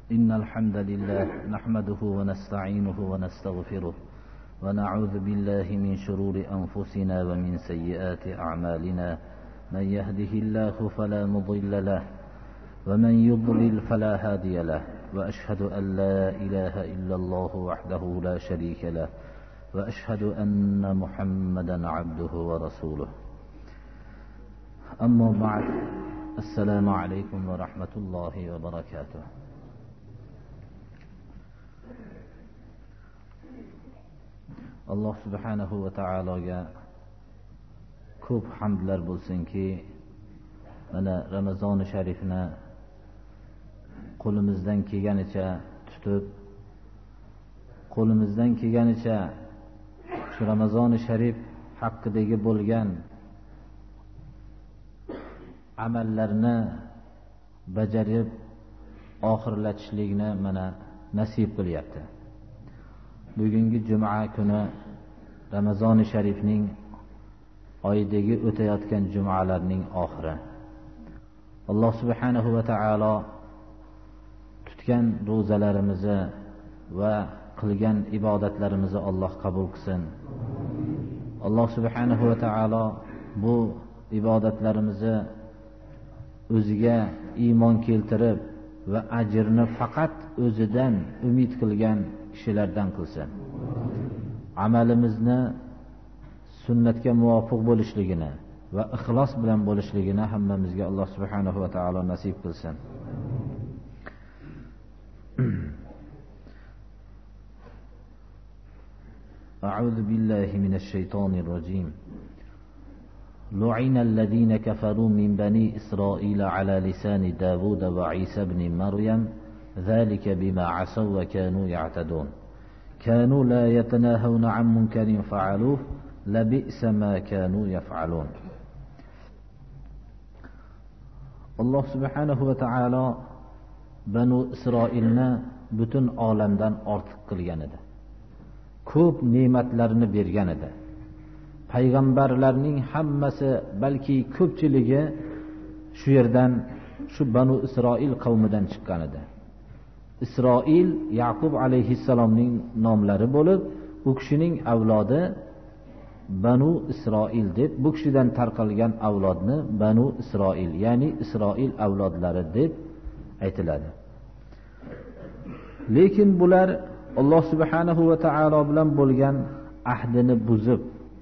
إن الحمد لله نحمده ونستعينه ونستغفره ونعوذ بالله من شرور أنفسنا ومن سيئات أعمالنا. من يهده الله فلا مضل له ومن يضلل فلا هادي له، وأشهد أن لا إله إلا الله وحده لا شريك له، وأشهد أن محمدا عبده ورسوله. أما بعد، السلام عليكم ورحمة الله وبركاته. alloh subhanahu va taologa ko'p hamdlar bo'lsinki, mana Ramazoni sharifni qo'limizdan kelganicha tutib, qo'limizdan kelganicha shu Ramazoni sharif haqidagi bo'lgan amallarni bajarib oxirlatishlikni mana nasib qilyapti. Bugungi juma kuni Ramazoni sharifning oyidagi o'tayotgan jumalarning oxiri. Alloh subhanahu va taolo tutgan ro'zalarimizni va qilgan ibodatlarimizni Alloh qabul qilsin. Alloh subhanahu va taolo bu ibodatlarimizni o'ziga iymon keltirib va ajrni faqat o'zidan umid qilgan kishilardan qilsin. Amalimizni sunnatga muvofiq bo'lishligini va ixlos bilan bo'lishligini hammamizga Alloh subhanahu va taolo nasib qilsin. A'udhu billahi minash shaytonir rojim. لعن الذين كفروا من بني إسرائيل على لسان داود وعيسى بن مريم ذلك بما عصوا وكانوا يعتدون كانوا لا يتناهون عن منكر فعلوه لبئس ما كانوا يفعلون. الله سبحانه وتعالى بنو إسرائيلنا bütün olamdan ortiq qilgan edi. Ko'p ne'matlarni bergan edi. Payg'ambarlarning hammasi, balki ko'pchiligi shu yerdan, shu Banu Isroil qavmidan chiqqan edi. Isroil Yaqub alayhissalomning nomlari bo'lib, u kishining avlodi Banu Isroil deb, bu kishidan tarqalgan avlodni Banu Isroil, ya'ni Isroil avlodlari deb aytiladi. Lekin bular Alloh subhanahu va taolo bilan bo'lgan ahdini buzib,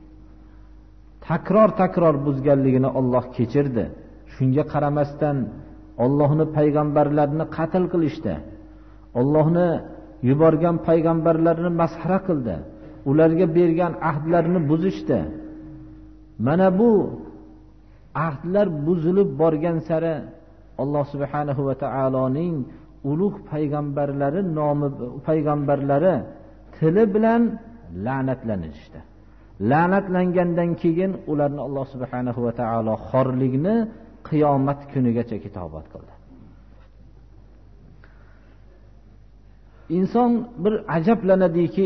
takror buzganligini Alloh kechirdi. Shunga qaramasdan Allohning payg'ambarlarini qatl qilishdi. Allohni yuborgan payg'ambarlarni masxara qildi. Ularga bergan ahdlarini buzishdi. Mana bu ahdlar buzilib borgan sari Alloh subhanahu va taoloning ulug' payg'ambarlari payg'ambarlari tili bilan la'natlanishdi. La'natlangandan keyin ularni Alloh subhanahu va taolo xorlikni qiyomat kunigacha kitobat qildi. Inson bir ajablanadiki,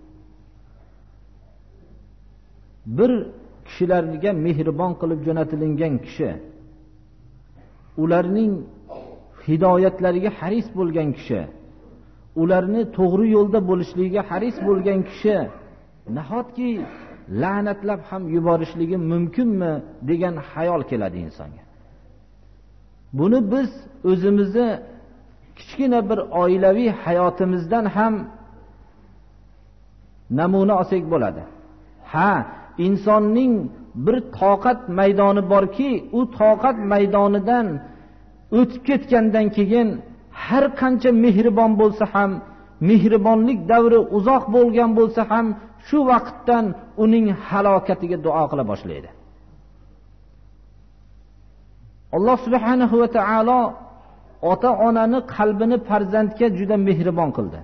bir kishilarga mehribon qilib jo'natilingan kishi, ularning hidoyatlariga haris bo'lgan kishi, ularni to'g'ri yo'lda bo'lishligiga haris bo'lgan kishi nahotki la'natlab ham yuborishligi mumkinmi degan xayol keladi insonga. Buni biz o'zimizni kichkina bir oilaviy hayotimizdan ham namuna olsak bo'ladi. Insonning bir toqat maydoni borki, u toqat maydonidan o'tib ketgandan keyin har qancha mehribon bo'lsa ham, mehribonlik davri uzoq bo'lgan bo'lsa ham, shu vaqtdan uning halokatiga duo qila boshlaydi. Alloh subhanahu va taolo ota-onani qalbini farzandga juda mehribon qildi.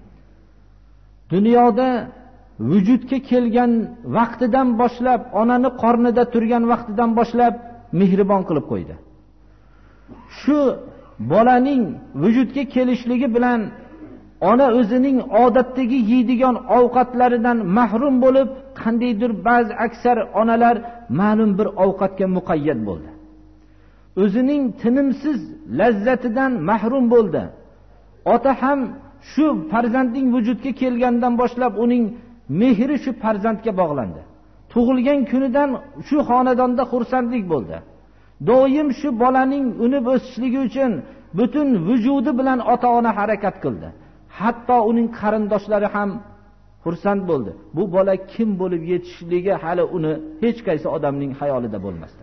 Dunyoda vujudga kelgan vaqtidan boshlab, onani qornida turgan vaqtidan boshlab mehribon qilib qo'ydi. Shu bolaning vujudga kelishligi bilan ona o'zining odatdagi yeydigan ovqatlaridan mahrum bo'lib, qandaydir ba'zi aksar onalar ma'lum bir ovqatga muqayyat bo'ldi. O'zining tinimsiz lazzatidan mahrum bo'ldi. ota ham shu farzandning vujudga kelgandan boshlab uning mehri shu farzandga bog'landi. Tug'ilgan kunidan shu xonadonda xursandlik bo'ldi. Doim shu bolaning unib o'sishligi uchun butun vujudi bilan ota-ona harakat qildi. Hatto uning qarindoshlari ham xursand bo'ldi. Bu bola kim bo'lib yetishligi hali uni hech qaysi odamning xayolida bo'lmasdi.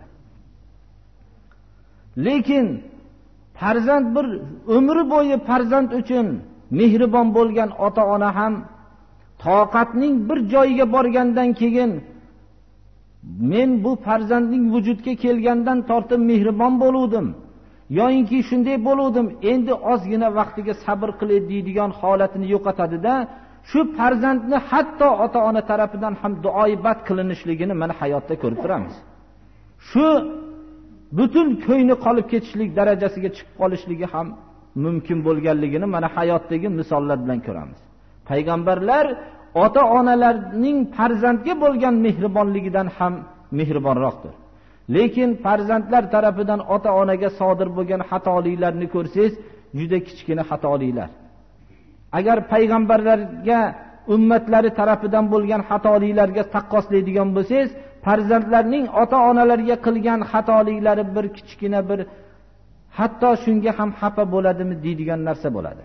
Lekin farzand bir umri bo'yi farzand uchun mehribon bo'lgan ota-ona ham toqatning bir joyiga borgandan keyin men bu farzandning vujudga kelgandan tortib mehribon bo'luvdim, yoinki shunday bo'luvdim, endi ozgina vaqtiga sabr qilay deydigan holatini yo'qotadi-da, shu farzandni hatto ota-ona tarafidan ham duoibat qilinishligini mana hayotda ko'rib turamiz. Shu butun ko'yni qolib ketishlik darajasiga chiqib qolishligi ham mumkin bo'lganligini mana hayotdagi misollar bilan ko'ramiz. Payg'ambarlar ota-onalarning farzandga bo'lgan mehribonligidan ham mehribonroqdir. Lekin farzandlar tarafidan ota-onaga sodir bo'lgan xatoliklarni ko'rsangiz, juda kichkina xatoliklar. Agar payg'ambarlarga ummatlari tarafidan bo'lgan xatoliklarga taqqoslaydigan bo'lsangiz, farzandlarning ota-onalarga qilgan xatoliklari bir kichkina bir hatto shunga ham xafa bo'ladimi deydigan narsa bo'ladi.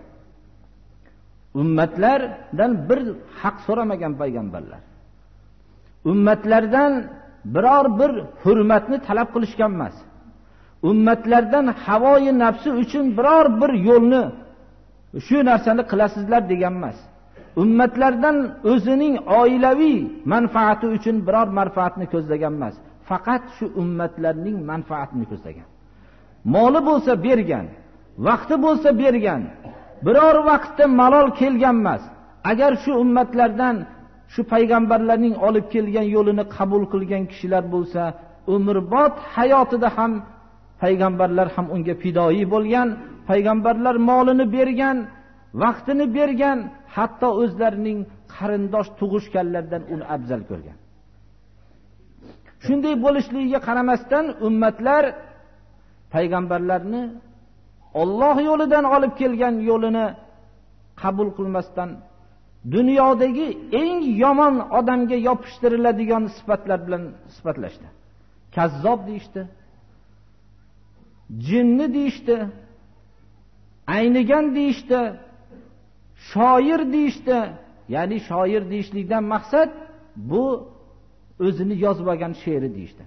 Ummatlardan bir haq so'ramagan payg'ambarlar. Ummatlardan biror bir hurmatni talab qilishgan emas. Ummatlardan havoyi nafsi uchun biror bir yo'lni shu narsani qilasizlar degan emas. Ummatlardan o'zining oilaviy manfaati uchun biror manfaatni ko'zlagan emas. Faqat shu ummatlarning manfaatini ko'zlagan. Moli bo'lsa bergan, vaqti bo'lsa bergan. Biror vaqtda malol kelgan emas. Agar shu ummatlardan shu payg'ambarlarning olib kelgan yo'lini qabul qilgan kishilar bo'lsa, umrbod hayotida ham payg'ambarlar ham unga fidoyi bo'lgan, payg'ambarlar molini bergan, vaqtini bergan, hatto o'zlarining qarindosh tug'ishganlardan uni afzal ko'rgan. Shunday bo'lishligiga qaramasdan ummatlar payg'ambarlarni Alloh yo'lidan olib kelgan yo'lini qabul qilmasdan dunyodagi eng yomon odamga yopishtiriladigan sifatlar bilan sifatlashdi. Kazzob deyishdi, jinni deyishdi, aynigan deyishdi, shoir deyishdi. Ya'ni shoir deyishlikdan maqsad bu o'zini yozib olgan she'ri deyishdi.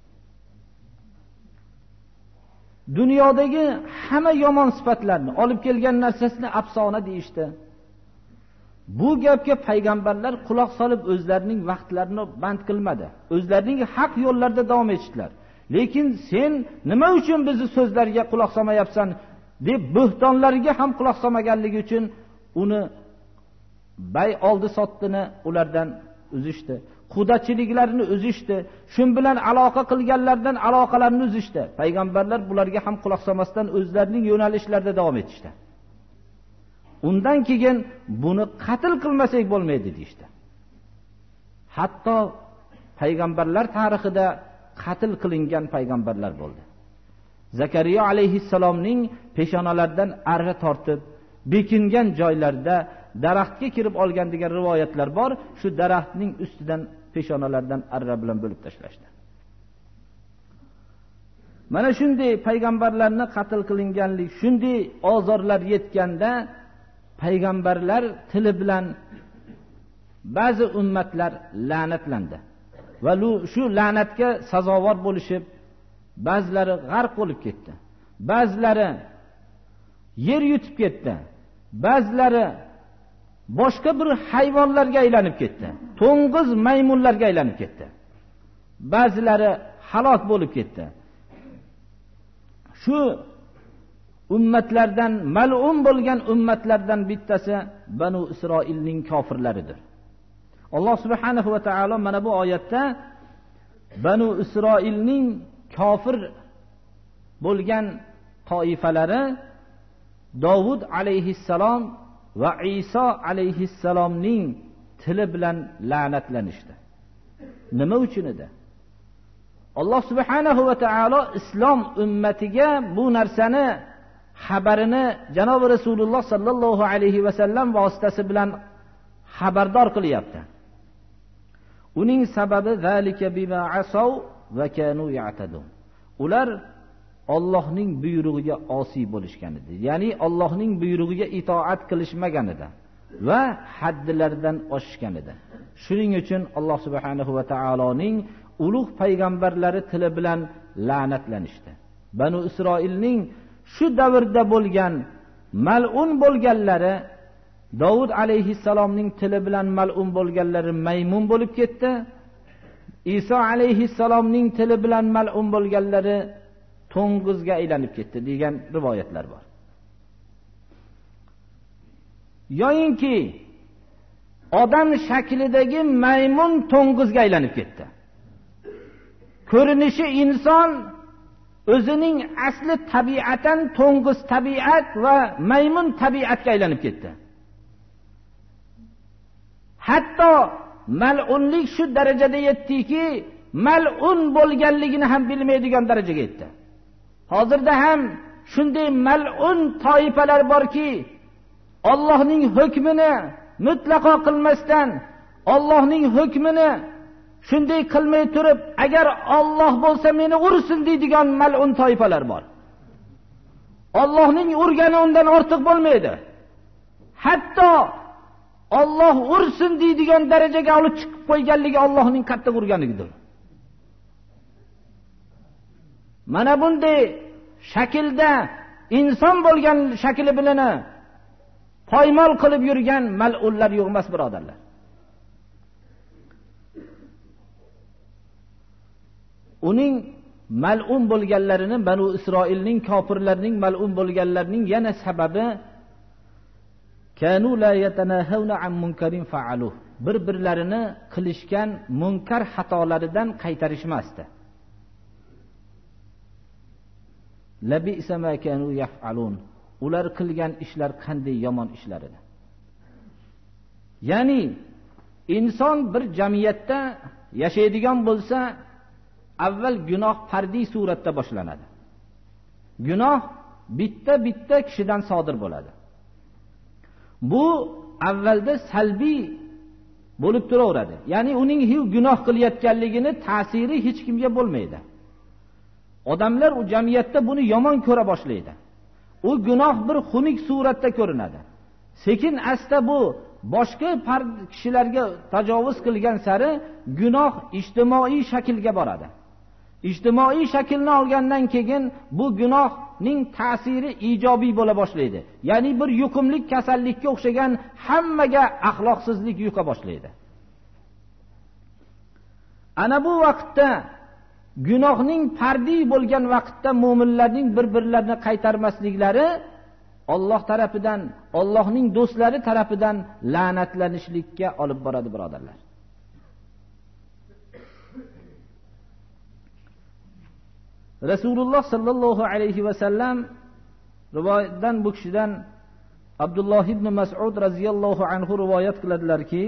Dunyodagi hamma yomon sifatlarni olib kelgan narsasini afsona deyishdi. Bu gapga payg'ambarlar quloq solib o'zlarining vaqtlarini band qilmadi. O'zlarining haq yo'llarida davom etishdilar. Lekin sen nima uchun bizni so'zlarga quloq solmayapsan deb bo'htonlarga ham quloq solmaganligi uchun uni bay oldi sotdini ulardan uzishdi. Qudachiliklarni uzishdi. Shun bilan aloqa qilganlardan aloqalarini uzishdi. Payg'ambarlar bularga ham quloq solmasdan o'zlarining yo'nalishlarida davom etishdi. Undan keyin buni qatl qilmasak bo'lmaydi deydi. Hatto payg'ambarlar tarixida qatl qilingan payg'ambarlar bo'ldi. Zakariya alayhissalomning peshonalaridan arra tortib, bekingan joylarda daraxtga kirib olgan degan rivoyatlar bor. Shu daraxtning ustidan peshonalardan arra bilan bo'lib tashlashdi. Mana shunday payg'ambarlarni qatl qilinganlik, shunday ozorlar yetganda payg'ambarlar tili bilan ba'zi ummatlar la'natlandi. Va shu la'natga sazovor bo'lishib, ba'zilari g'arq bo'lib ketdi. Ba'zilari yer yutib ketdi. Ba'zilari boshqa bir hayvonlarga aylanib ketdi. To'ng'iz maymunlarga aylanib ketdi. Ba'zilari halok bo'lib ketdi. Shu ummatlardan, mal'un bo'lgan ummatlardan bittasi Banu Isroilning kofirlaridir. Alloh subhanahu va taolo mana bu oyatda Banu Isroilning kofir bo'lgan toifalari Davud alayhissalom va Iso alayhissalomning tili bilan la'natlanishdi. Nima uchun edi? Alloh subhanahu va taolo islom ummatiga bu narsani xabarini janob Rasululloh sallallohu alayhi vasallam vositasi bilan xabardor qilyapti. Uning sababi zalika bima asaw va kanu ya'tadun. Ular Allohning buyrug'iga osiy bo'lishgan edi. Ya'ni Allohning buyrug'iga itoat qilishmagan edi va haddlaridan oshgan edi. Shuning uchun Alloh subhanahu va taoloning ulug' payg'ambarlari tili bilan la'natlanishdi. Banu Isroilning shu davrda bo'lgan mal'un bo'lganlari, Davud alayhissalomning tili bilan mal'un bo'lganlari maymun bo'lib ketdi. Iso alayhissalomning tili bilan mal'un bo'lganlari to'ng'izga aylanib ketdi degan rivoyatlar bor. Yo'inki odam shaklidagi maymun to'ng'izga aylanib ketdi. Ko'rinishi inson o'zining asli tabiatan to'ng'iz tabiat va maymun tabiatga aylanib ketdi. Hatto mal'unlik shu darajada yetdiki, mal'un bo'lganligini ham bilmaydigan darajaga yetdi. Hozirda ham shunday mal'un toifalar borki, Allohning hukmini mutlaqo qilmasdan, Allohning hukmini shunday qilmay turib, agar Alloh bo'lsa meni ursin deydigan mal'un toifalar bor. Allohning urgani undan ortiq bo'lmaydi. Hatto Alloh ursin deydigan darajaga olib chiqib qo'yganligi Allohning qattiq urganidir. Mana bunday shaklda inson bo'lgan shakli bilan poymol qilib yurgan mal'unlar yo'q emas, birodarlar. Uning mal'un bo'lganlarini, Banu Isroilning, kofirlarning mal'un bo'lganlarining yana sababi kanu la yatanahawna an munkarin fa'aluh. Bir-birlarini qilishgan munkar xatolaridan qaytarishmasdi. Labisa ma kanu yaf'alun. Ular qilgan ishlar qanday yomon ishlar edi. Ya'ni inson bir jamiyatda yashaydigan bo'lsa, avval gunoh fardiy suratda boshlanadi. Gunoh bitta kishidan sodir bo'ladi. Bu avvalda salbiy bo'lib turaveradi. Ya'ni uning gunoh qilayotganligini ta'siri hech kimga bo'lmaydi. Odamlar u jamiyatda buni yomon ko'ra boshlaydi. U gunoh bir xunuk suratda ko'rinadi. Sekin asta bu boshqa kishilarga tajovuz qilgan sari gunoh ijtimoiy shaklga boradi. Ijtimoiy shaklni olgandan keyin bu gunohning ta'siri ijobiy bo'la boshlaydi. Ya'ni bir yuqumlik kasallikka o'xshagan hammaga axloqsizlik yuqa boshlaydi. Ana bu vaqtda gunohning fardiy bo'lgan vaqtda mu'minlarning bir-birlarini qaytarmasliklari Alloh tarafidan, Allohning do'stlari tarafidan la'natlanishlikka olib boradi, birodarlar. Rasululloh sallallohu alayhi va sallam rivoyatdan bu kishidan Abdulloh ibn Mas'ud radhiyallohu anhu rivoyat qiladilarki,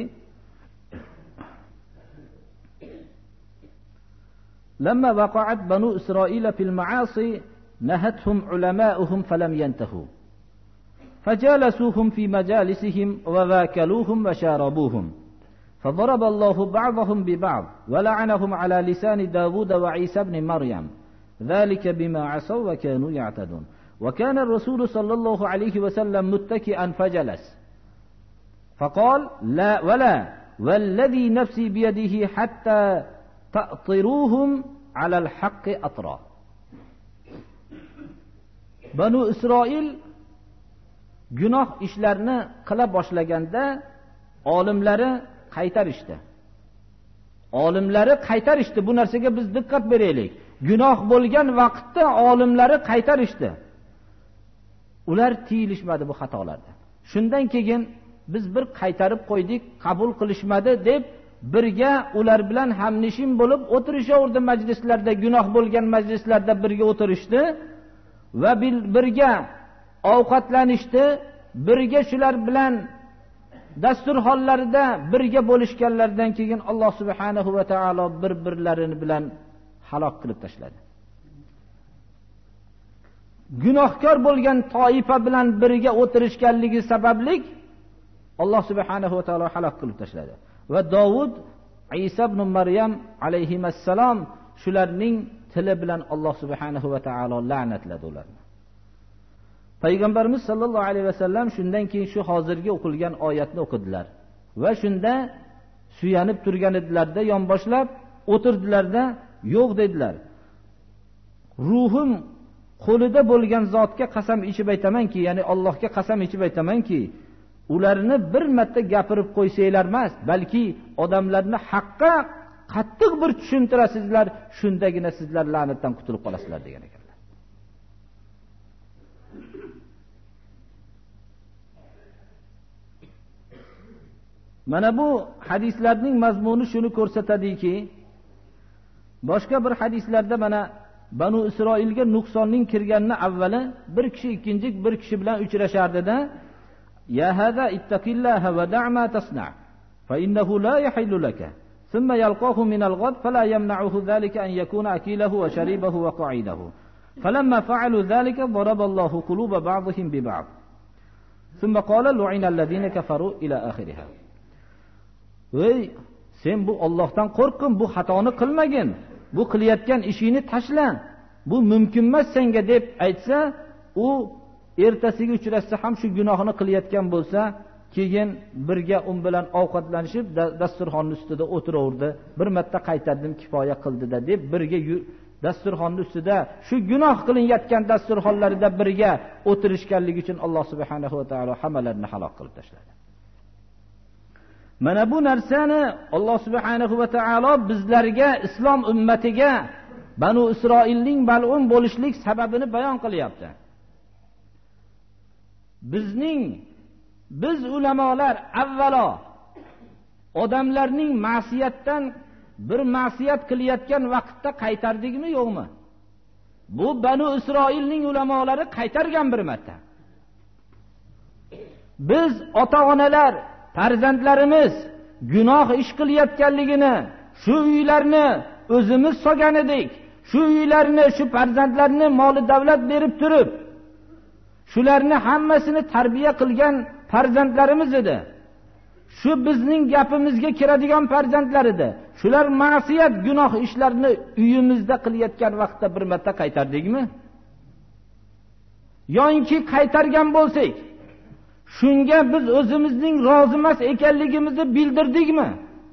لما وقعت بنو إسرائيل في المعاصي نهتهم علماؤهم فلم ينتهوا فجالسوهم في مجالسهم وواكلوهم وشاربوهم فضرب الله بعضهم ببعض ولعنهم على لسان داود وعيسى بن مريم ذلك بما عصوا وكانوا يعتدون وكان الرسول صلى الله عليه وسلم متكئا فجلس فقال لا ولا والذي نفسي بيده حتى ta'tiruhum alal haqqi atra. Banu Isroil gunoh ishlarni qila boshlaganda olimlari qaytarishdi. Bu narsaga biz diqqat beraylik. Gunoh bo'lgan vaqtda olimlari qaytarishdi. Ular tiyilishmadi bu xatolardan. Shundan keyin biz bir qaytarib qo'ydik, qabul qilishmadi deb birga ular bilan hamnishim bo'lib o'tirishaverdi majlislarda, gunoh bo'lgan majlislarda birga o'tirishdi va birga ovqatlanishdi, birga shular bilan dasturxonlarida birga bo'lishganlardan keyin Alloh subhanahu va taolo bir-birlarini bilan halok qilib tashladi. gunohkor bo'lgan toifa bilan birga o'tirishganligi sababli Alloh subhanahu va taolo halok qilib tashladi. Va Davud, Isa ibn Maryam alayhimassalom shularning tili bilan Alloh subhanahu va taolo la'natladi ularni. Payg'ambarimiz sollallohu alayhi vasallam shundan keyin shu hozirgi o'qilgan oyatni o'qidilar va shunda suyanib turgan edilarda, yonboshlab o'tirdilarda, yo'q dedilar. Ruhim qo'lida bo'lgan zotga qasam ichib aytamanki, ya'ni Allohga qasam ichib aytamanki, ularni bir marta gapirib qo'ysanglar emas, balki odamlarni haqqa qattiq bir tushuntirasizlar, shundagina sizlar la'natdan qutulib qolasizlar degan ekanlar. Mana bu hadislarning mazmuni shuni ko'rsatadiki, boshqa bir hadislarda mana Banu Isroilga nuqsonning kirganini avvali bir kishi ikkinchi bir kishi bilan uchrashardida, ya hada ittaqillaha va da'ma tasna' fa innahu la yahillu laka thumma yalqahu min al-ghad fala yamna'uhu dhalika an yakuna akilahu wa sharibahu wa qa'idahu falamma fa'alu dhalika daraba Allahu quluba ba'dihim bi ba'd thumma qala lu'ina alladhina kafaru ila akhiriha. Ey, sen bu Allohdan qo'rqin, bu xatoni qilmagin, bu qilayotgan ishingni tashla, bu mumkin emas senga deb aytsa, u ertasiga uchrashsa ham shu gunohini qilayotgan bo'lsa, keyin birga bilan ovqatlanishib dasturxonning ustida o'tiraverdi. Bir marta qaytardim, kifoya qildida deb birga dasturxonning ustida shu gunoh qilinayotgan dasturxonlarida birga o'tirishganligi uchun Alloh subhanahu va taolo hammalarini halok qilib tashladi. Mana bu narsani Alloh subhanahu va taolo bizlarga, islom ummatiga Banu Isroilning mal'un bo'lishlik sababini bayon qilyapti. Biz ulamolar avvalo odamlarning ma'siyatdan bir ma'siyat qilayotgan vaqtda qaytardikmi, yo'qmi? Bu Banu Isroilning ulamolari qaytargan bir marta. Biz ota-onalar, farzandlarimiz gunoh ish qilayotganligini, shu uylarni o'zimiz solgan edik. Shu uylarni, shu farzandlarni moli davlat berib turib, shularni hammasini tarbiya qilgan farzandlarimiz edi. Shu bizning gapimizga kiradigan farzandlar edi. Shular ma'siyat, gunoh ishlarni uyimizda qilayotgan vaqtda bir marta qaytardikmi? Yo'inki qaytargan bo'lsak, shunga biz o'zimizning rozi emas ekanligimizni bildirdikmi?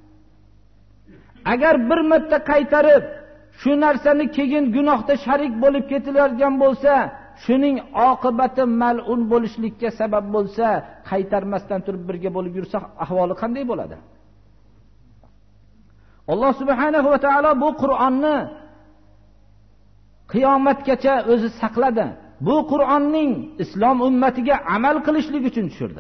Agar bir marta qaytarib, shu narsani keyin gunohda sharik bo'lib ketiladigan bo'lsa, shuning oqibati mal'un bo'lishlikka sabab bo'lsa, qaytarmasdan turib birga bo'lib yursa, ahvoli qanday bo'ladi? Alloh subhanahu va taolo bu Qur'onni qiyomatgacha o'zi saqladi. Bu Qur'onning islom ummatiga amal qilishlik uchun tushirdi.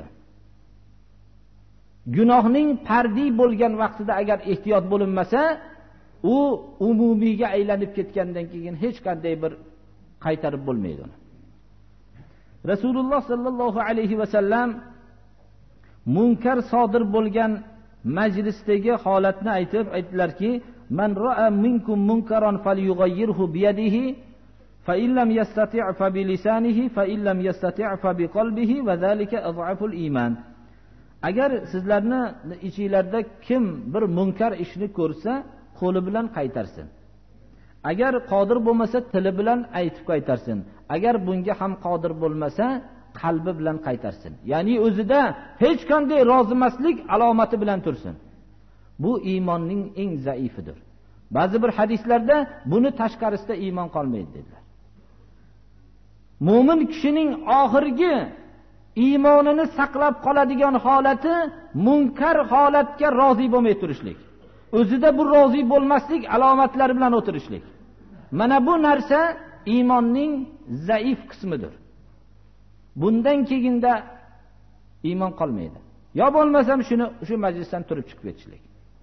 Gunohning fardiy bo'lgan vaqtida agar ehtiyot bo'linmasa, u umumiyga aylanib ketgandan keyin hech qanday bir qaytarib bo'lmaydi uni. Rasululloh sallallohu alayhi va sallam munkar sodir bo'lgan majlisdagi holatni aytdilarki, man ra'a minkum munkaran falyughayyirhu bi yadihi fa in lam yastati' fa bi lisanihi fa in lam yastati' fa bi qalbihi va zalika adhaful iman. Agar sizlarni ichingizda kim bir munkar ishni ko'rsa, qo'li bilan qaytarsin. Agar qodir bo'lmasa, tili bilan aytib qaytarsin. Agar bunga ham qodir bo'lmasa, qalbi bilan qaytarsin. Ya'ni o'zida hech qanday rozimaslik alomati bilan tursin. Bu iymonning eng zaifidir. Ba'zi bir hadislarda buni tashqarisida iymon qolmaydi dedilar. Mo'min kishining oxirgi iymonini saqlab qoladigan holati munkar holatga rozi bo'lmay turishlik. O'zida bu rozi bo'lmaslik alomatlari bilan o'tirishlik. Mana bu narsa iymonning zaif qismidir. Bundan keyinda iymon qolmaydi. Yo bo'lmasam shu majlisdan turib chiqib ketishlik.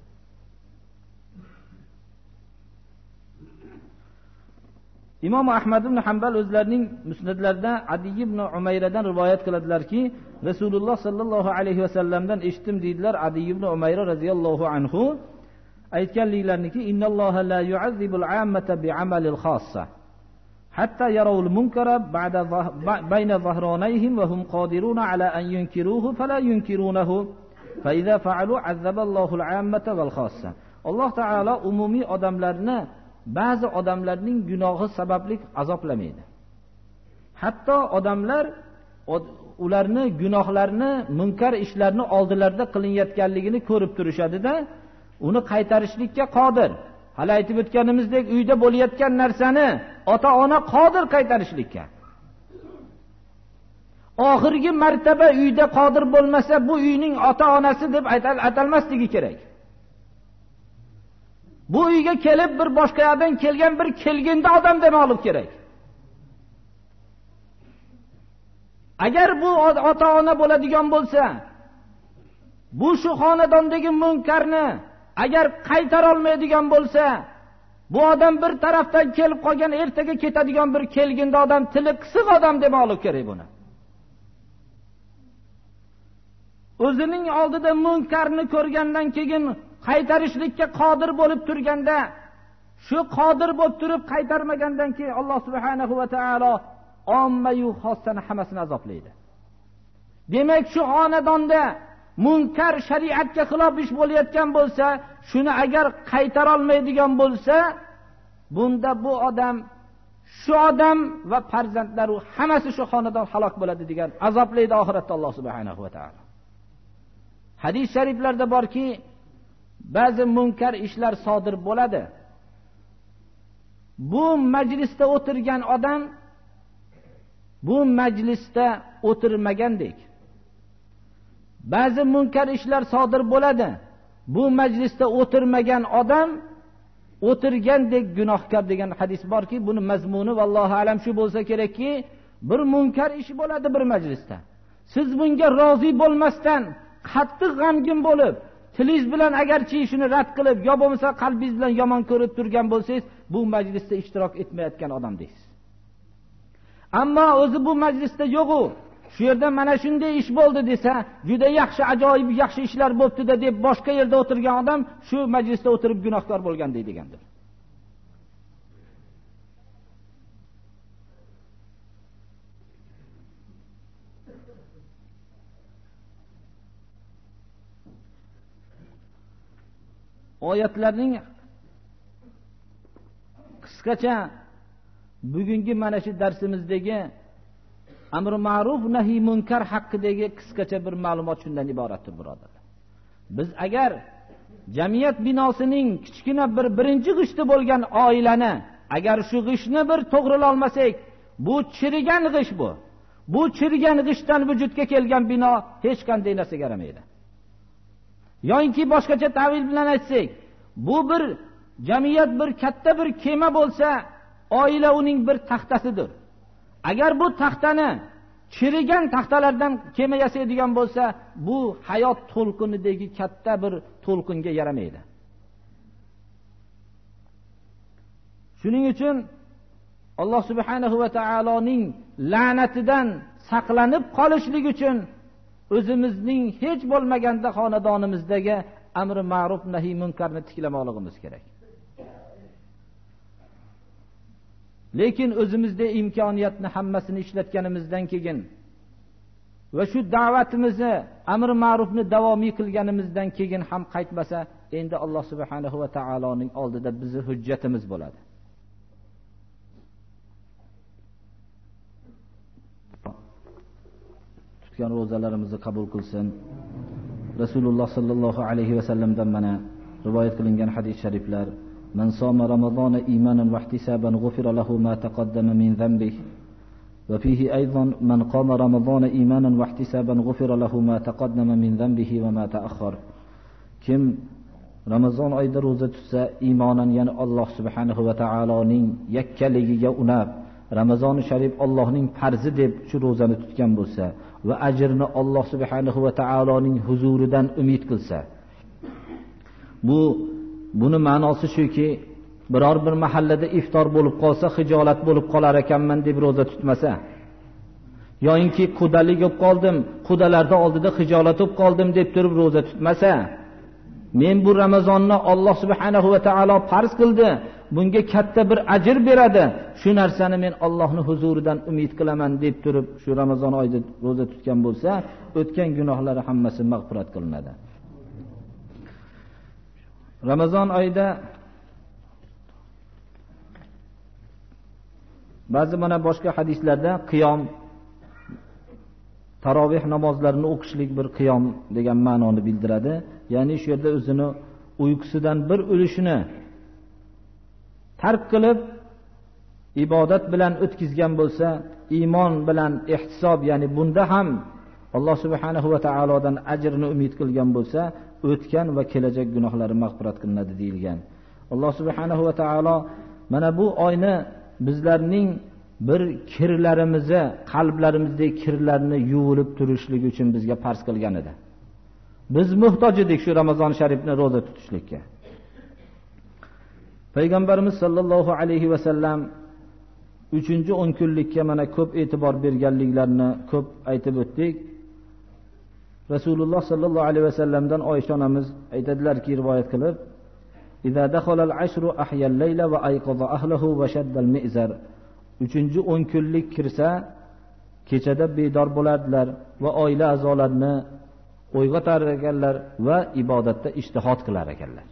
Imom Ahmad ibn Hanbal o'zlarining musnadlarida Adi ibn Umayradan rivoyat qiladilarki, Rasululloh sallallohu alayhi va sallamdan eshitdim deydilar. Adi ibn Umayra radhiyallohu anhu aytganliklariniki, innalloha la yu'azzibul 'ammata bi'amalil khossa hatta yarawul munkara ba'da bayna zahranayhim wa hum qadiruna ala an yunkiruhu fala yunkirunahu fa idza fa'alu 'azzaballohu al-'ammata wal khassa. Alloh taolo umumiy odamlarni ba'zi odamlarning gunohi sababli azoblamaydi. Hatto odamlar ularni gunohlarini, munkar ishlarni oldilarida qilinayotganligini ko'rib turishadi-da, uni qaytarishlikka qodir. Hali aytib o'tganimizdek, uyda bo'layotgan narsani ota-ona qodir qaytarishlikka. Oxirgi martaba uyda qodir bo'lmasa, bu uyning ota-onasi deb atalmasligi kerak. Bu uyga kelib bir boshqa yerdan kelgan bir kelgindi odam demoqlik kerak. Agar bu ota-ona bo'ladigan bo'lsa, bu shu xonadondagi munkarni agar qaytara olmaydigan bo'lsa, bu odam bir tarafdan kelib qolgan, ertaga ketadigan bir kelgindi odam, tili qisiq odam demoqlik kerak buni. O'zining oldida munkarni ko'rgandan keyin qaytarishlikka qodir bo'lib turganda, shu qodir bo'lib turib qaytarmagandan keyin Alloh subhanahu va taolo ommayu xossani hammasini azoblaydi. Demak, shu xonadonda munkar shariatga xilof ish bo'layotgan bo'lsa, shuni agar qaytara olmaydigan bo'lsa, bunda bu odam, shu odam va farzandlari hammasi shu xonadon halok bo'ladi degan azoblaydi oxiratda Alloh subhanahu va taolo. Hadis shariflarda borki, ba'zi munkar ishlar sodir bo'ladi. Bu majlisda o'tirgan odam bu majlisda o'tirmagandek. Ba'zi munkar ishlar sodir bo'ladi. Bu majlisda o'tirmagan odam o'tirgandek gunohkor degan hadis borki, buni mazmuni vallohu alam shu bo'lsa kerakki, bir munkar ish bo'ladi bir majlisda. Siz bunga rozi bo'lmasdan, qattiq g'amgin bo'lib, tilingiz bilan agarchi shuni rad qilib, yo bo'lmasa qalbingiz bilan yomon ko'rib turgan bo'lsangiz, bu majlisda ishtirok etmayotgan odam deysiz. Ammo o'zi bu majlisda yo'q-u, shu yerda mana shunday ish bo'ldi desa, juda yaxshi, ajoyib yaxshi ishlar bo'libdi-da deb boshqa yerda o'tirgan odam shu majlisda o'tirib gunohkor bo'lgan degandir. Oyatlarning qisqacha bugungi mana shu darsimizdagi amr ma'ruf nahiy munkar haqidagi qisqacha bir ma'lumot shundan iboratdir, birodarlar. Biz agar jamiyat binosining kichkina bir birinchi g'ishti bo'lgan oilani agar shu g'ishtni bir to'g'rilay olmasak, bu chirigan g'isht bu. Bu chirigan g'ishtdan vujudga kelgan bino hech qanday narsaga yaramaydi. Yo'inki boshqacha ta'vil bilan aytsak, bu bir jamiyat bir katta bir kema bo'lsa, oila uning bir taxtasidir. Agar bu taxtani chirigan taxtalardan kema yasaydigan bo'lsa, bu hayot to'lqinidagi katta bir to'lqinga yaramaydi. Shuning uchun Alloh subhanahu va taoloning la'natidan saqlanib qolishlik uchun o'zimizning hech bo'lmaganda xonadonimizdagi amri ma'ruf nahiy munkarni tiklamoqligimiz kerak. Lekin o'zimizda imkoniyatni hammasini ishlatganimizdan keyin va shu da'vatimizni amr ma'rufni davomiy qilganimizdan keyin ham qaytmasa, endi Alloh subhanahu va taoloning oldida bizning hujjatimiz bo'ladi. Tutgan ro'zalarimizni qabul qilsin. Rasululloh sallallohu alayhi va sallamdan mana rivoyat qilingan hadis shariflar: "Man soma Ramazona imanan va ihtisaban ghufira lahu ma taqaddama min dhanbihi." Va fihi aydan man qama Ramazona imanan va ihtisaban ghufira lahu ma taqaddama min dhanbihi va ma ta'akhkhar. Kim Ramazon oyida roza tutsa, iymonan, ya'ni Alloh subhanahu va taoloning yakkaligiga unab, Ramazoni sharif Allohning farzi deb shu rozani tutgan bo'lsa va ajrni Alloh subhanahu va taoloning huzuridan umid qilsa, buni ma'nosi shuki, biror bir mahallada iftor bo'lib qolsa, xijolat bo'lib qolar ekanman deb roza tutmasa, yo'inki qudalik bo'lib qoldim, qudalarda oldida xijolat bo'lib qoldim deb turib roza tutmasa, men bu Ramazonni Alloh subhanahu va taolo farz qildi, bunga katta bir ajr beradi. Shu narsani men Allohning huzuridan umid qilaman deb turib, shu Ramazon oyida roza tutgan bo'lsa, o'tgan gunohlari hammasi mag'firat qilinadi. Ramazon oyida ba'zi mana boshqa hadislarda qiyom, tarovih namozlarini o'qishlik bir qiyom degan ma'noni bildiradi. Ya'ni shu yerda o'zini uyqusidan bir ulushini tark qilib ibodat bilan o'tkazgan bo'lsa, iymon bilan ihtisob, ya'ni bunda ham Alloh subhanahu va taolodan ajrni umid qilgan bo'lsa, o'tgan va kelajak gunohlari mag'firat qilinadi deyilgan. Alloh subhanahu va taolo mana bu oyni bizlarning bir kirlarimizni, qalblarimizdagi kirlarni yuvilib turishligi uchun bizga farz qilgan edi. Biz muhtoj edik shu Ramazon sharifni roza tutishlikka. Payg'ambarimiz sollallohu alayhi va sallam 3-10 kunlikka mana ko'p e'tibor berganliklarini ko'p aytib o'tdik. Rasululloh sollallohu alayhi va sallamdan Oysha onamiz aytadilarki, rivoyat qilib, "Iza dakhala al-ashru ahya al-layla wa ayqadha ahlihi wa shadda al-mi'zar." 3-10 kunlik kirsa, kechada bedor bo'ladilar va oila a'zolarini uyg'otar ekanlar va ibodatda ijtihod qilar ekanlar.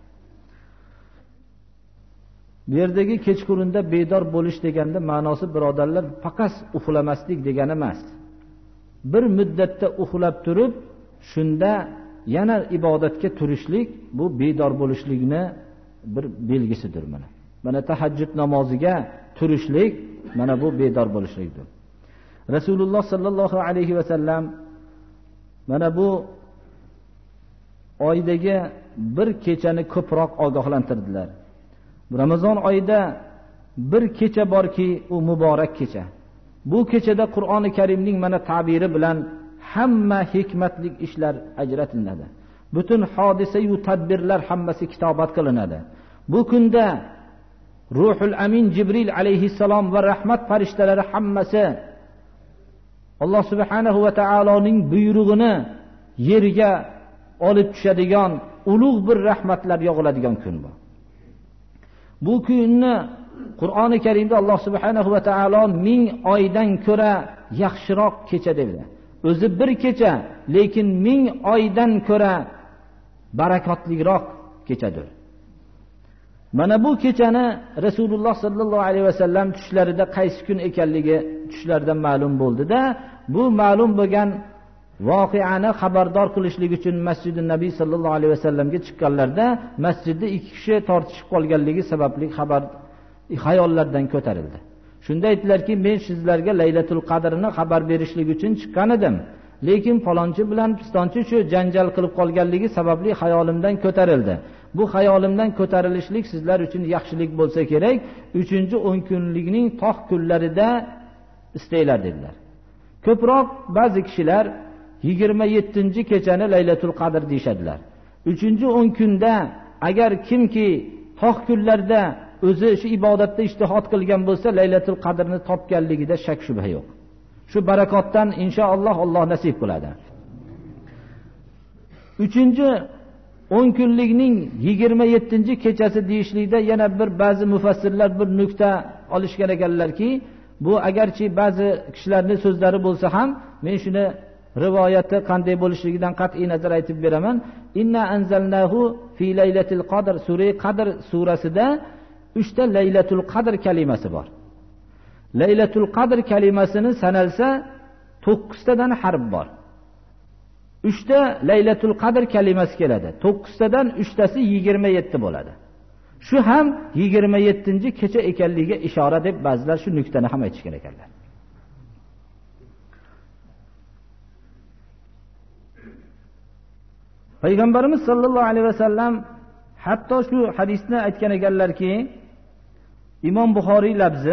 Bu yerdagi kechqurunda bedor bo'lish deganda ma'nosi birodarlar faqat uxlamaslik degani emas. Bir muddatda uxlab turib, shunda yana ibodatga turishlik bu bedor bo'lishlikni bir belgisidir mana. Mana tahajjud namoziga turishlik mana bu bedor bo'lishlikdir. Rasululloh sallallohu alayhi va sallam mana bu oydagi bir kechani ko'proq ogohlantirdilar. Ramazon oyida bir kecha borki, u muborak kecha. Bu kechada Qur'oni Karimning mana ta'biri bilan hamma hikmatli ishlar ajratiladi. Butun hodisa-yu tadbirlar hammasi kitobat qilinadi. Bu kunda Ruhul Amin Jibril alayhissalom va rahmat farishtalari hammasi Alloh subhanahu va taoloning buyrug'ini yerga olib tushadigan ulug' bir rahmatlar yog'iladigan kun bu. Bu kunni Qur'oni Karimda Alloh subhanahu va taolo 1000 oydan ko'ra yaxshiroq kecha dedi. O'zi bir kecha, lekin 1000 oydan ko'ra barakotliroq kechadir. Mana bu kechani Rasululloh sallallohu alayhi va sallam tushlarida qaysi kun ekanligi tushlardan ma'lum bo'ldi-da, bu ma'lum bo'lgan voqeani xabardor qilishlik uchun Masjidun Nabiy sallallohu alayhi va sallamga chiqqanlarda masjidda 2 kishi tortishib qolganligi sababli xabar xayollardan ko'tarildi. Shunda aytdilarki, men sizlarga Laylatul Qadrni xabar berishlik uchun chiqqan edim, lekin falonchi bilan pistonchi shu janjal qilib qolganligi sababli xayolimdan ko'tarildi. Bu xayolimdan ko'tarilishlik sizlar uchun yaxshilik bo'lsa kerak, 3-10 kunlikning tog' kunlarida istaylar dedilar. Ko'proq ba'zi kishilar 27-kechani Laylatul Qadr deyshadilar. 3-10 kunda agar kimki tog' kunlarda o'zi shu ibodatda ijtihod qilgan bo'lsa, Laylatul Qadrni topganligida shak shubha yo'q. Shu barakotdan inshaalloh Alloh nasib qiladi. 3-10 kunlikning 27-kechasi deyishlikda yana bir ba'zi mufassirlar bir nukta olishgan ekanlarki, bu agarchi ba'zi kishilarning so'zlari bo'lsa ham, men shuni rivoyati qanday bo'lishligidan qat'iy nazar aytib beraman. Inna anzalnahu fi laylatil qadr, sura Qadr surasida 3 ta Laylatul Qadr kalimasi bor. Laylatul Qadr kalimasini sanalsa 9 tadan harf bor. 3 ta Laylatul Qadr kalimasi keladi. 9 tadan 3 tasi 27 bo'ladi. Shu ham 27-kecha ekanligiga ishora deb ba'zilar shu nuqtani ham aytishgan ekanlar. Payg'ambarimiz sollallohu alayhi va sallam hatto shu hadisni aytgan ekanlarki, Imom Buxoriy labzi,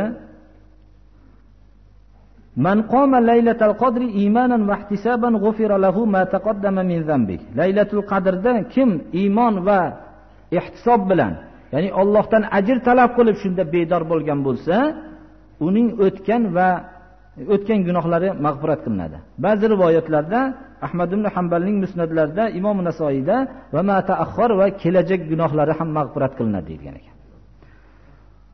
"Man qoma laylatal qadri imanan va ihtisaban g'ufira lahu ma taqaddama min zambi." Laylatul Qadrda kim iymon va ihtisob bilan, ya'ni Allohdan ajr talab qilib shunda bedor bo'lgan bo'lsa, uning o'tgan gunohlari mag'firat qilinadi. Ba'zi rivoyatlarda Ahmad ibn Hanbalning musnadlarida, Imom Nasoiyda va ma ta'akhkhar va kelajak gunohlari ham mag'firat qilinadi degan ekan.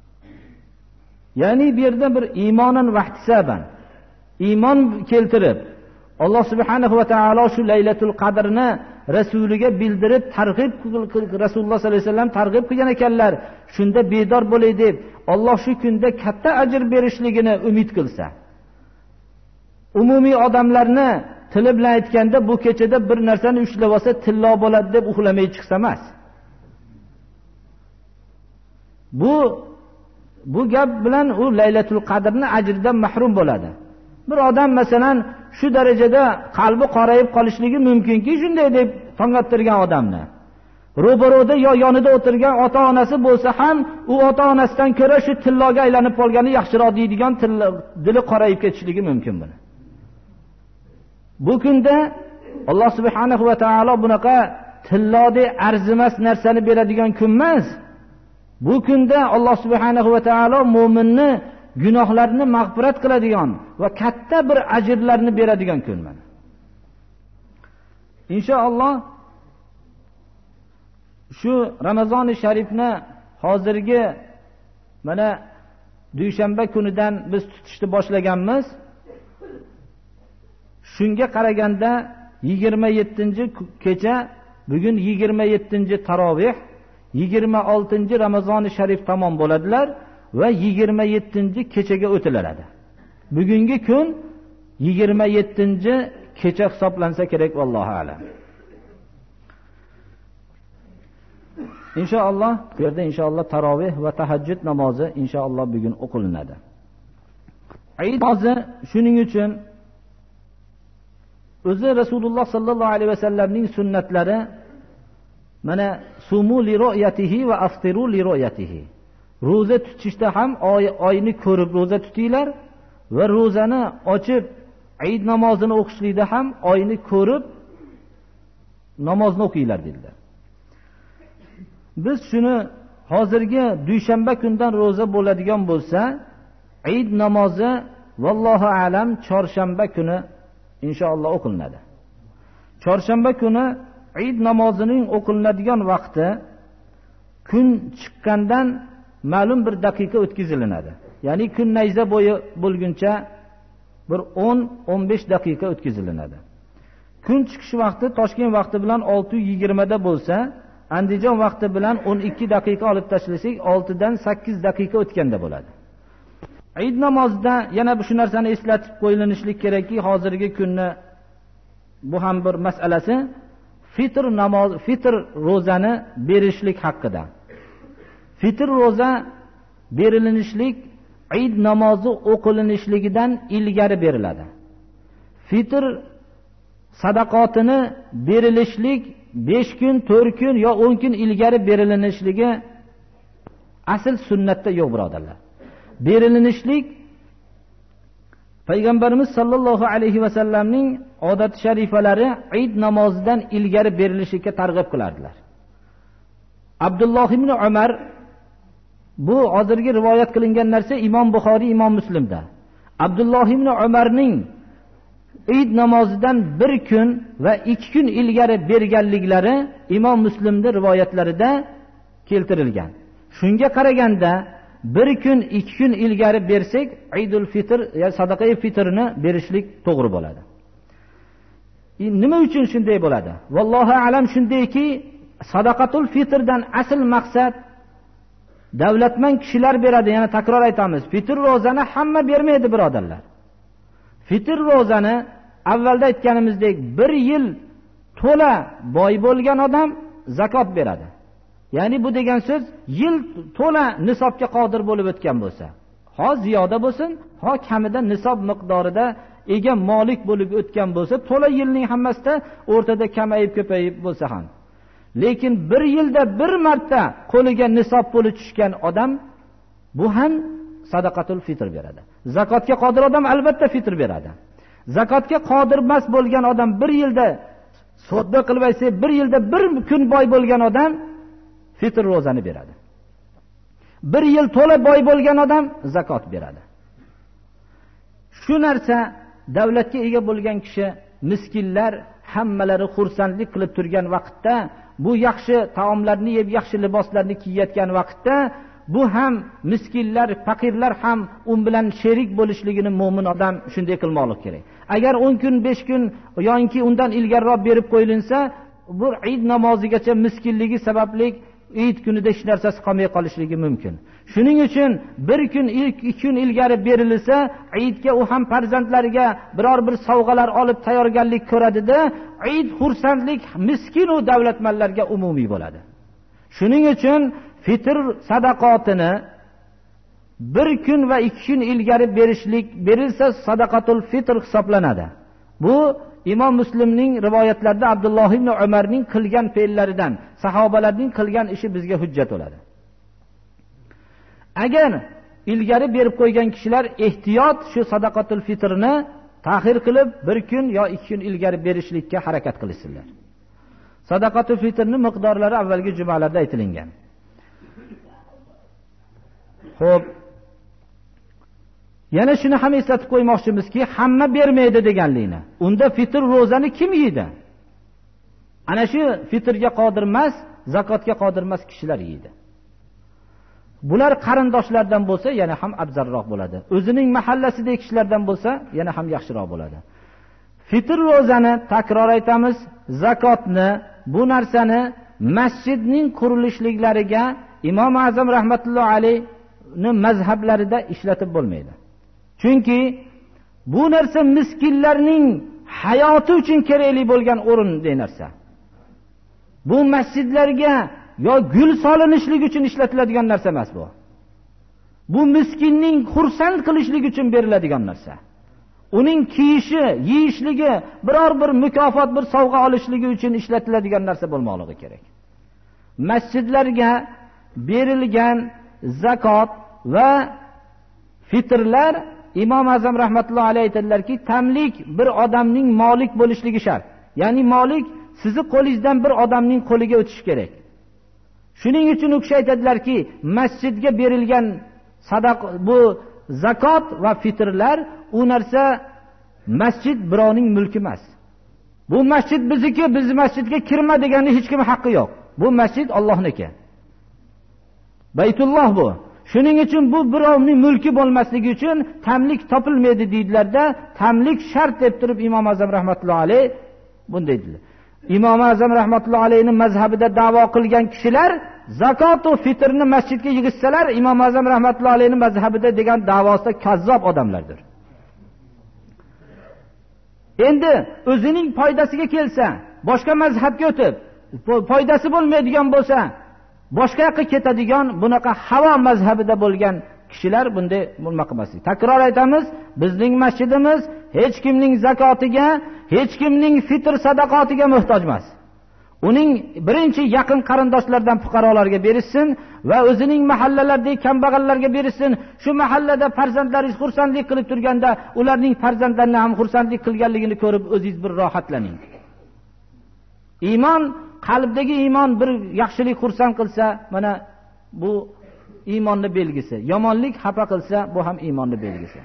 Ya'ni bu yerda bir iymonan vahtisaban, iymon keltirib Alloh subhanahu va taolo shu Laylatul Qadrni rasuliga bildirib targ'ib Rasululloh sollallohu alayhi vasallam targ'ib qilgan ekanlar. Shunda bedor bo'lay deb Alloh shu kunda katta ajr berishligini umid qilsa. Umumiy odamlarni tili bilan aytganda bu kechada bir narsani ushlab olsa tillo bo'ladi deb uxlamay chiqsa emas. Bu gap bilan u Laylatul Qadrni ajridan mahrum bo'ladi. Bir odam masalan shu darajada qalbi qorayib qolishligi mumkinki, shunday deb tongottirgan odamni ro'baro'da yo yonida o'tirgan ota-onasi bo'lsa ham u ota-onasidan ko'ra shu tilloga aylanib qolgani yaxshiroq deydigan dili qorayib ketishligi mumkin buni. Bu kunda Alloh subhanahu va taolo bunaqa tillodek arzimas narsani beradigan kun emas. Bu kunda Alloh subhanahu va taolo mu'minni gunohlarini mag'firat qiladigan va katta bir ajrlarni beradigan kun mana. Inshaalloh shu Ramazoni sharifni hozirgi mana dushanba kunidan biz tutishni boshlaganmiz. Shunga qaraganda 27-kecha, bugun 27-tarovih, 26 Ramazoni sharif tamom bo'ladilar va 27-kechaga o'tiladi. Bugungi kun 27-kecha hisoblansa kerak, vallohu a'lam. Inshaalloh bu yerda inshaalloh tarovih va tahajjud namozi inshaalloh bugun o'qilinadi. Eid namozi shuning uchun o'zi Rasululloh sallallohu alayhi vasallamning sunnatlari mana sumu li ru'yatihi va aftiru li ru'yatihi. Roza tutishda ham oyni ko'rib roza tutinglar va rozani ochib Eid namozini o'qishlikda ham oyni ko'rib namozni o'qinglar dedilar. Biz shuni hozirgi dushanba kundan roza bo'ladigan bo'lsa, Eid namozi vallohu alam chorshanba kuni inshaalloh o'qilinadi. Chorshanba kuni Eid namozining o'qilinadigan vaqti kun chiqqandan ma'lum bir daqiqa o'tkazilinadi. Ya'ni kun nayza bo'yi bo'lguncha bir 10-15 daqiqa o'tkazilinadi. Kun chiqish vaqti Toshkent vaqti bilan 6:20 da bo'lsa, Andijon vaqti bilan 12 daqiqa olib tashlasak 6 dan 8 daqiqa o'tganda bo'ladi. Eid namozida yana shu narsani eslatib qo'yilinishlik kerakki, hozirgi kunni bu ham bir masalasi, fitr rozani berishlik haqida. Fitr roza berilinishlik Eid namozi o'qilinishligidan ilgari beriladi. Fitr sadaqotini berilishlik 5 kun, 4 kun yo 10 kun ilgari berilishligi asl sunnatda yo'q, birodarlar. Berilinishlik Payg'ambarimiz sallallohu alayhi va sallamning odat sharifalari Eid namozidan ilgari berilishiga targ'ib qilardilar. Abdulloh ibn Umar, bu hozirgi rivoyat qilingan narsa Imom Buxoriy, Imom Muslimda. Abdulloh ibn Umarning Eid namozidan 1 kun va 2 kun ilgari berganliklari Imom Muslimda rivoyatlarida keltirilgan. Shunga qaraganda 1 kun 2 kun ilgari bersak Eidul Fitr ya sadaqai fitrni berishlik to'g'ri bo'ladi. Nima uchun shunday bo'ladi? Vallohu alam shundayki, sadaqatul fitrdan asl maqsad davlatman kishilar beradi. Yana takror aytamiz, fitr rozani hamma bermaydi, birodarlar. Fitr rozani avvalda aytganimizdek 1 yil to'la boy bo'lgan odam zakot beradi. Ya'ni bu degan so'z, yil to'la nisobga qodir bo'lib o'tgan bo'lsa, ho ziyoda bo'lsin, ho kamida nisob miqdorida ega molik bo'lib o'tgan bo'lsa, to'la yilning hammasida o'rtada kamayib ko'payib bo'lsa ham. Lekin 1 yilda 1 marta qo'liga nisob bo'lib tushgan odam bu ham sadaqatul fitr beradi. Zakotga qodir odam albatta fitr beradi. Zakotga qodir emas bo'lgan odam 1 yilda sodda qilib aytsa, 1 yilda 1 kun boy bo'lgan odam fitr rozani beradi. 1 yil to'la boy bo'lgan odam zakot beradi. Shu narsa davlatga ega bo'lgan kishi, miskinlar hammalari xursandlik qilib turgan vaqtda, bu yaxshi taomlarni yeb, yaxshi liboslarni kiyayotgan vaqtda bu ham miskinlar, faqirlar ham u bilan sherik bo'lishligini mo'min odam shunday qilmoqlik kerak. Agar 10 kun, 5 kun yoki undan ilgariroq berib qo'yilinsa, bu Eid namozigacha miskinligi sababli Eid kunida hech narsasi qolmay qolishligi mumkin. Shuning uchun bir kun, 2 kun ilgari berilsa, Eidga u ham farzandlariga biror bir sovg'alar olib tayyorgarlik ko'radida, Eid xursandlik miskin va davlatmanlarga umumiy bo'ladi. Shuning uchun fitr sadaqotini 1 kun va 2 kun ilgari berilsa sadaqatul fitr hisoblanadi. Bu Imom Muslimning rivoyatlarida Abdulloh ibn Umarning qilgan fe'llaridan, sahobalarning qilgan ishi bizga hujjat bo'ladi. Agar ilgari berib qo'ygan kishilar ehtiyot shu sadaqatul fitrni ta'xir qilib 1 kun yo 2 kun ilgari berishlikka harakat qilsinlar. Sadaqatul fitrning miqdorlari avvalgi jumalarda aytilgan. Xo'p, yana shuni ham eslatib qo'ymoqchimizki, hamma bermaydi deganlikni. Unda fitr ro'zani kim yeydi? Ana shu fitrga qodir emas, zakotga qodir emas kishilar yeydi. Bular qarindoshlardan bo'lsa, yana ham afzalroq bo'ladi. O'zining mahallasidagi kishilardan bo'lsa, yana ham yaxshiroq bo'ladi. Fitr ro'zani takror aytamiz, zakotni, bu narsani masjidning qurilishliklariga Imom Azam rahmatullohi alayhi mazhablarida ishlatib bo'lmaydi. Chunki bu narsa miskinlarning hayoti uchun kerakli bo'lgan o'rinli narsa. Bu masjidlarga yo gul solinishlik uchun ishlatiladigan narsa emas bu. Bu miskinning xursand qilishlik uchun beriladigan narsa. Uning kiyishi, yeyishligi, biror bir mukofot, bir sovg'a olishligi uchun ishlatiladigan narsa bo'lmoqligi kerak. Masjidlarga berilgan zakot va fitrlar Imom Azam rahmatullohi alayhi aytadilarki, tamlik bir odamning molik bo'lishligi shart. Ya'ni molik sizni qo'lingizdan bir odamning qo'liga o'tishi kerak. Shuning uchun u kishi aytadilarki, masjidga berilgan bu zakot va fitrlar u narsa masjid birovning mulki emas. Bu masjid bizniki, biz masjidga kirma deganni hech kim haqqi yo'q. Bu masjid Allohniki. Baytulloh bu. Shuning uchun bu birovning mulki bo'lmasligi uchun tamlik topilmaydi deydilarda, tamlik shart deb turib Imom Azam rahmatullohi alayhi bunday dedilar. Imom Azam rahmatullohi alayhining mazhabida da'vo qilgan kishilar zakot va fitrni masjidga yig'ishsalar, Imom Azam rahmatullohi alayhining mazhabida degan da'vosida kazzob odamlardir. Endi o'zining foydasiga kelsa, boshqa mazhabga o'tib, foydasi bo'lmaydigan bo'lsa, boshqa yoqqa ketadigan bunaqa havo mazhabida bo'lgan kishilar bunday bo'lmoqmaslik. Takror aytamiz, bizning masjidimiz hech kimning zakotiga, hech kimning fitr sadaqotiga muhtoj emas. Uning birinchi yaqin qarindoshlardan fuqarolarga berishsin va o'zining mahallalaridagi kambag'allarga berishsin. Shu mahallada farzandlaringiz xursandlik qilib turganda, ularning farzandlarini ham xursandlik qilganligini ko'rib o'zingiz bir rohatlaning. Iymon, qalbdagi iymon bir yaxshilik xursand qilsa, mana bu iymonning belgisi. Yomonlik xafa qilsa, bu ham iymonning belgisi.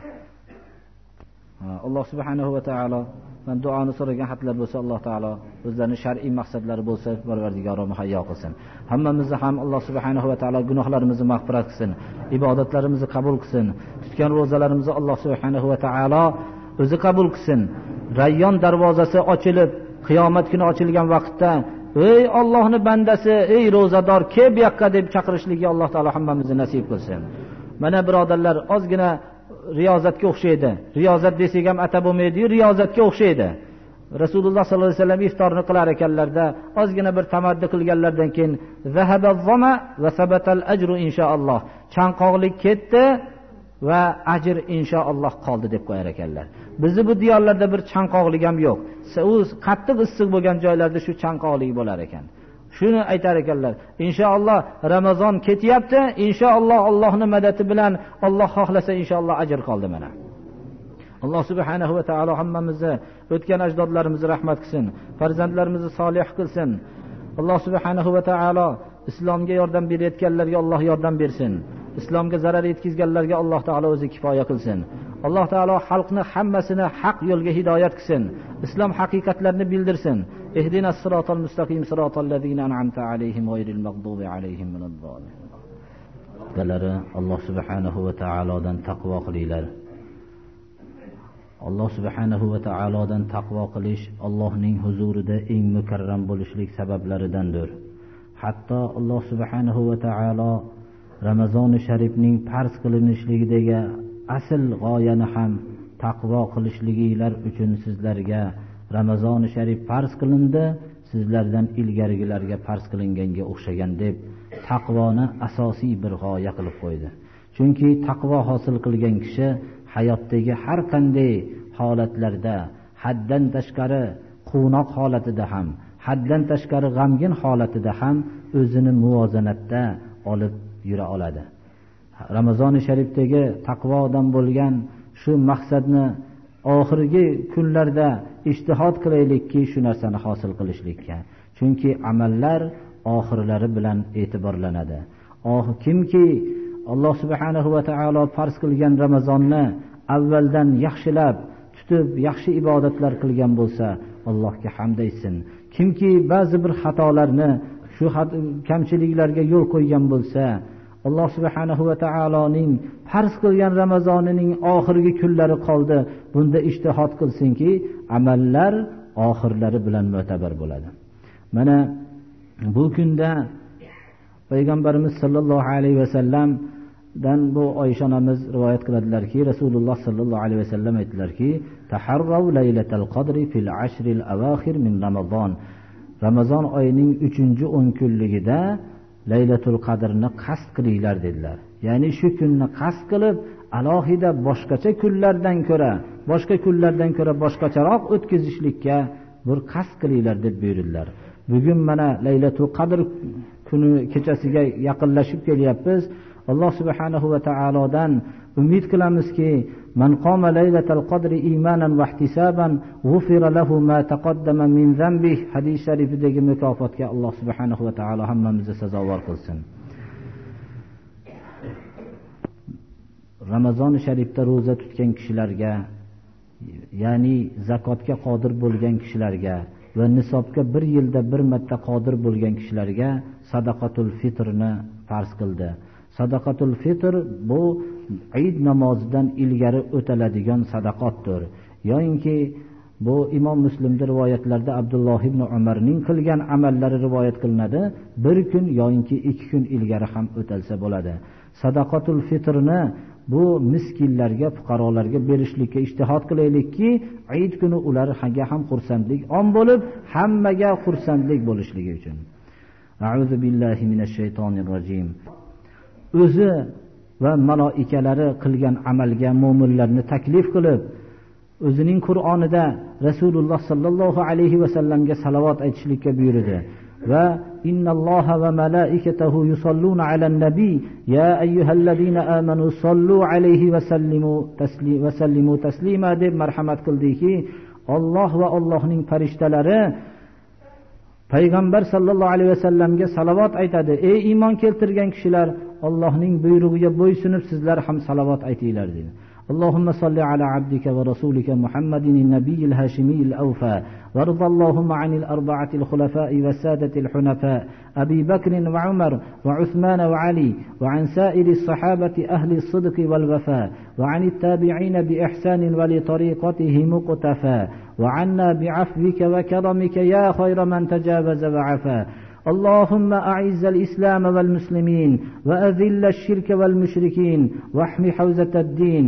Alloh subhanahu va taolo men duoni so'ragan xatlar bo'lsa, Alloh taolo o'zlarining shar'iy maqsadlari bo'lsa, Parvardigor muhayyo qilsin. Hammamizni ham Alloh subhanahu va taolo gunohlarimizni mag'firat qilsin, ibodatlarimizni qabul qilsin. Tutgan ro'zalarimizni Alloh subhanahu va taolo o'zi qabul qilsin. Rayyon darvozasi ochilib, qiyomat kuni ochilgan vaqtda ey Allohning bandasi, ey ro'zador, kel bu yoqqa deb chaqirishligiga Alloh taolo hammamizni nasib qilsin. Mana birodarlar, ozgina riyozatga o'xshaydi. Riyozat desek ham atab bo'lmaydi, riyozatga o'xshaydi. Rasululloh sollallohu alayhi vasallam iftorni qilar ekanlarda, ozgina bir tamaddi qilganlardan keyin zahabaz-zama va sabatal ajru inshaalloh. Chanqoqlik ketdi va ajr inshaalloh qoldi deb qo'yar ekanlar. Bizni bu diyorlarda bir chanqoqlik ham yo'q. U qattiq issiq bo'lgan joylarda shu chanqoqlik bo'lar ekan. Shuni aytar ekanlar. Inshaalloh Ramazon ketyapti. Inshaalloh Allohning madadi bilan Alloh xohlasa inshaalloh ajr qoldi mana. Alloh subhanahu va taolo hammamizni o'tgan ajdodlarimizni rahmat qilsin, farzandlarimizni solih qilsin. Alloh subhanahu va taolo islomga yordam berayotganlarga Alloh yordam bersin. Islomga zarar yetkazganlarga Alloh taolo o'zi kifoya qilsin. Alloh taolo xalqni hammasini haq yo'lga hidoyat qilsin. Islom haqiqatlarini bildirsin. Ihdinas siratal mustaqim siratal ladzina an'amta alayhim g'ayril mag'dubi alayhim minadh-dhalimin. galari Alloh subhanahu va taolodan taqvo qilinglar. Alloh subhanahu va taolodan taqvo qilish Allohning huzurida eng mukarram bo'lishlik sabablaridandir. Hatto Alloh subhanahu va taolo Ramazoni sharifning farz qilinishligidagi asl g'oyani ham taqvo qilishliginglar uchun sizlarga Ramazoni sharif farz qilindi, sizlardan ilgarigilarga farz qilinganga o'xshagan deb taqvoni asosiy bir g'oya qilib qo'ydi. Chunki taqvo hosil qilgan kishi hayotdagi har qanday holatlarda, haddan tashqari quvnoq holatida ham, haddan tashqari g'amgin holatida ham o'zini muvozanatda olib yura oladi. Ramazoni sharifdagi taqvodan bo'lgan shu maqsadni oxirgi kunlarda ijtihod qilaylikki, shu narsani hosil qilishlikka. Chunki amallar oxirlari bilan e'tiborlanadi. Kimki Alloh subhanahu va taolo farz qilgan Ramazonni avvaldan yaxshilab tutib, yaxshi ibodatlar qilgan bo'lsa, Allohga hamd aytsin. Kimki ba'zi bir xatolarni, shu kamchiliklarga yo'l qo'ygan bo'lsa, Alloh subhanahu va taoloning farz qilgan Ramazonining oxirgi kunlari qoldi. Bunda ijtihod qilsinki, amallar oxirlari bilan mo'tabar bo'ladi. Mana bu kunda Payg'ambarimiz sollallohu alayhi vasallam dan bu Oysha onamiz rivoyat qiladilarki, Rasululloh sollallohu alayhi vasallam aytdilarki, "Taharraw laylatal qadri fil ashril awakhir min Ramazon." Ramazon oyining 3-10 kunligida Laylatul Qadrni qasd qilinglar dedilar. Ya'ni shu kunni qasd qilib, alohida boshqa kunlardan ko'ra boshqacharoq o'tkazishlikka bir qasd qilinglar deb buyurdilar. Bugun mana Laylatul Qadr kuni kechasiga yaqinlashib kelyapmiz. Alloh subhanahu va taolodan umid qilamizki, man qoma laylatal qadri imanan va ihtisaban g'ufira lahu ma taqaddama min zambi hadis sharifidagi mukofotga Alloh subhanahu va taolo hammamizni sazovor qilsin. Ramazon sharifda roza tutgan kishilarga, ya'ni zakotga qodir bo'lgan kishilarga va nisobga bir yilda bir marta qodir bo'lgan kishilarga sadaqatul fitrni farz qildi. Sadaqatul fitr bu Eid namozidan ilgari o'taladigan sadaqotdir. Yo'inki bu Imom Muslimda rivoyatlarda Abdulloh ibn Umarning qilgan amallari rivoyat qilinadi. Bir kun yo'inki 2 kun ilgari ham o'talsa bo'ladi. Sadaqatul fitrni bu miskinlarga, fuqarolarga berishlikka ijtihod qilaylikki, Eid kuni ularga ham xursandlik on bo'lib, hammaga xursandlik bo'lishligi uchun. A'udhu billahi minash shaytonir rojim. O'zi va maloikalari qilgan amalga mu'minlarni taklif qilib, o'zining Qur'onida Rasululloh sallallohu alayhi va sallamga salovat aytishlikka buyurdi. Va innalloha va malaikatahu yusalluna alan nabiy ya ayyuhalladina amanu sallu alayhi va sallimu taslima deb marhamat qildiki, Alloh va Allohning farishtalari Payg'ambar sallallohu alayhi va sallamga salovat aytadi. Ey iymon keltirgan kishilar, Allohning buyrug'iga bo'ysunib sizlar ham salovat aytinglar dedi. Allahumma salli ala abdika va rasulika Muhammadin an-nabiyil hashimiyil awfa warḍa Allahumma 'anil arba'atil khulafa'i was-sadatil hunafa Abi Bakr wa Umar wa Uthman wa Ali wa 'an sa'iris sahabati ahli as-sidq wal wafa wa 'anit tabi'in bi ihsan wa li tariqatihi muqtafa wa 'anna bi'afwika wa karamika ya khayra man tajawaza wa 'afa. اللهم أعز الإسلام والمسلمين وأذل الشرك والمشركين واحمي حوزة الدين.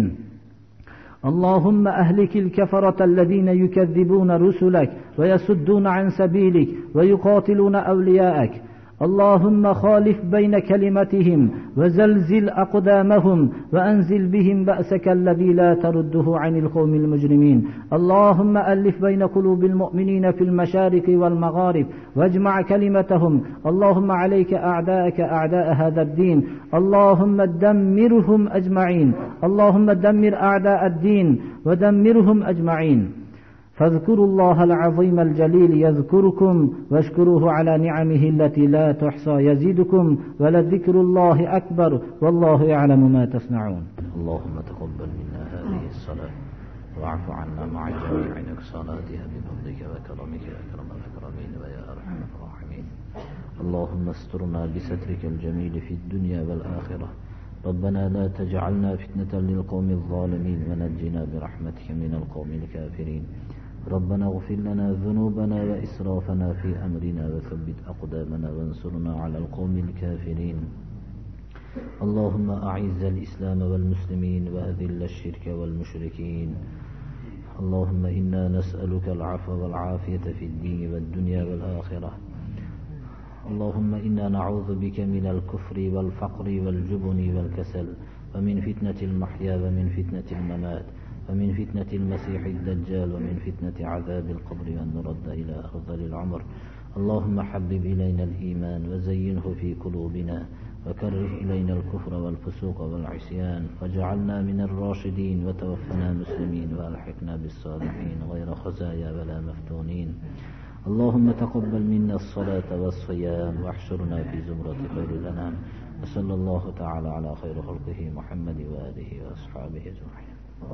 اللهم أهلك الكفرة الذين يكذبون رسلك ويصدون عن سبيلك ويقاتلون أولياءك. اللهم خالف بين كلمتهم وزلزل أقدامهم وأنزل بهم بأسك الذي لا ترده عن القوم المجرمين. اللهم ألف بين قلوب المؤمنين في المشارق والمغارب واجمع كلمتهم. اللهم عليك أعداءك أعداء هذا الدين. اللهم دمرهم أجمعين. اللهم دمر أعداء الدين ودمرهم أجمعين. فاذكروا الله العظيم الجليل يذكركم واشكروه على نعمه التي لا تحصى يزيدكم ولذكر الله أكبر والله يعلم ما تصنعون. اللهم تقبل منا هذه الصلاة واعف عنا مع جميع نقصاناتها بفضلك وكرمك يا أكرم الأكرمين ويا أرحم الراحمين. اللهم استرنا بسترك الجميل في الدنيا والآخرة. ربنا لا تجعلنا فتنة للقوم الظالمين ونجنا برحمتك من القوم الكافرين. ربنا اغفر لنا ذنوبنا وإسرافنا في أمرنا وثبت أقدامنا وانصرنا على القوم الكافرين. اللهم أعز الإسلام والمسلمين وأذل الشرك والمشركين. اللهم إنا نسألك العفو والعافية في الدين والدنيا والآخرة. اللهم إنا نعوذ بك من الكفر والفقر والجبن والكسل ومن فتنة المحيا ومن فتنة الممات ومن فتنة المسيح الدجال ومن فتنة عذاب القبر وأن نرد إلى أرذل العمر. اللهم حبب إلينا الإيمان وزينه في قلوبنا وكره إلينا الكفر والفسوق والعصيان واجعلنا من الراشدين وتوفنا مسلمين وألحقنا بالصالحين غير خزايا ولا مفتونين. اللهم تقبل منا الصلاة والصيام واحشرنا في زمرة خير الأنام. وصلى الله تعالى على خير خلقه محمد وآله وأصحابه أجمعين.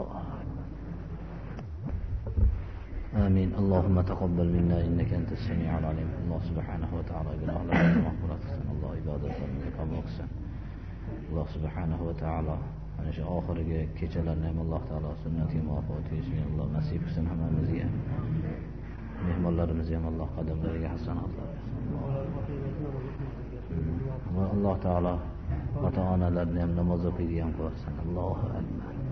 آمين. اللهم تقبل منا إنك أنت السميع العليم. الله سبحانه وتعالى بنا أهلا مغفرة الله عبادة منك مقسم. الله سبحانه وتعالى أنا شيء آخر كجل نعم الله تعالى سنتي موافقتي بسم الله نصيب سنها مزيان مهم الله رمزيان الله قدم لك حسن الله الله تعالى وتعالى لنا نماز في ديان الله أكبر.